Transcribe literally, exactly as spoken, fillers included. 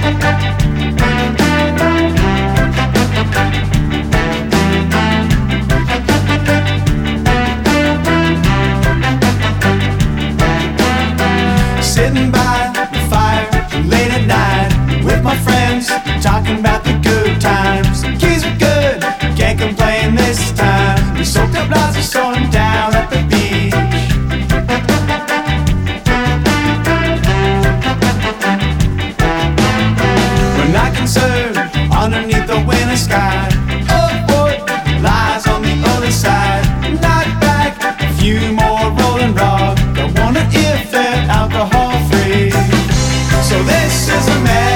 Sitting by the fire late at night with my friends, talking about the good times. The keys are good, can't complain this time. We soaked up lots of sun down at the beach. We're not concerned underneath the winter sky of what lies on the other side. Knock back a few more Rolling Rock. I wonder if they're alcohol free. So this is a man